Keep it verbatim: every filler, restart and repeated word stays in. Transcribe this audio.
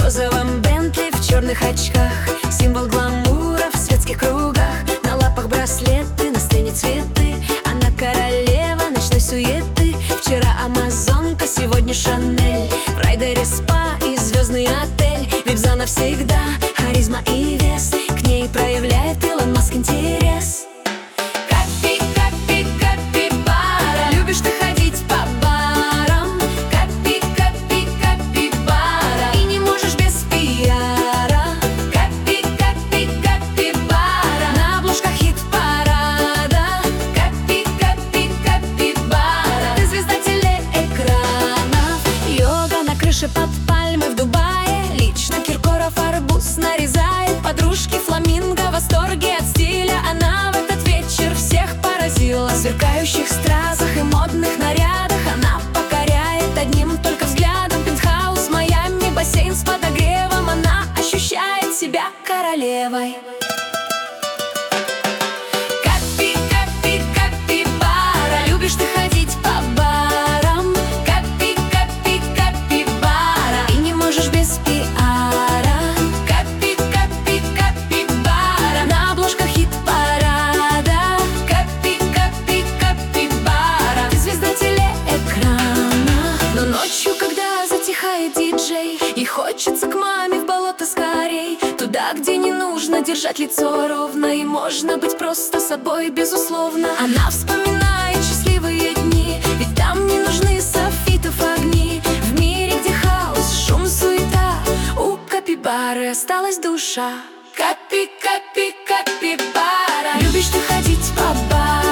розовом Бентли, в черных очках, символ гламура в светских кругах. На лапах браслеты, на сцене цветы, она королева ночной суеты. Вчера амазонка, сегодня Шанель, в райдере спа и звездный отель. Вип-зона навсегда, харизма и вес, к ней проявляет Илон Маск интерес. Капи, капи, капибара, любишь ты ходить по барам? Капи, капи, капибара, и не можешь без пиара. Капи, капи, капибара, на обложках хит-парада. Капи, капи, капибара, ты звезда телеэкранов. Йога на крыше под пальмой в Дубае, лично Киркоров арбуз нарезает. Подружки фламинго в восторге от стиля, она в этот вечер всех поразила. В сверкающих стразах и модных нарядах она покоряет одним только взглядом. Пентхаус, Майами, бассейн с подогревом, она ощущает себя королевой. Капи, капи, капибара, любишь ты ходить по барам? Капи, капи, капибара, и не можешь без пиара. Капи, капи, капибара, на обложках хит-парада. Капи, капи, капибара, ты звезда телеэкрана. Но ночью, когда затихает диджей и хочется к маме в болото скорей, туда, где не нужно держать лицо ровно и можно быть просто собой, безусловно. Она вспоминает счастливые дни, ведь там не нужны софитов огни. В мире, где хаос, шум, суета, у капибары осталась душа. Капи, капи, капибара, любишь ты ходить по барам?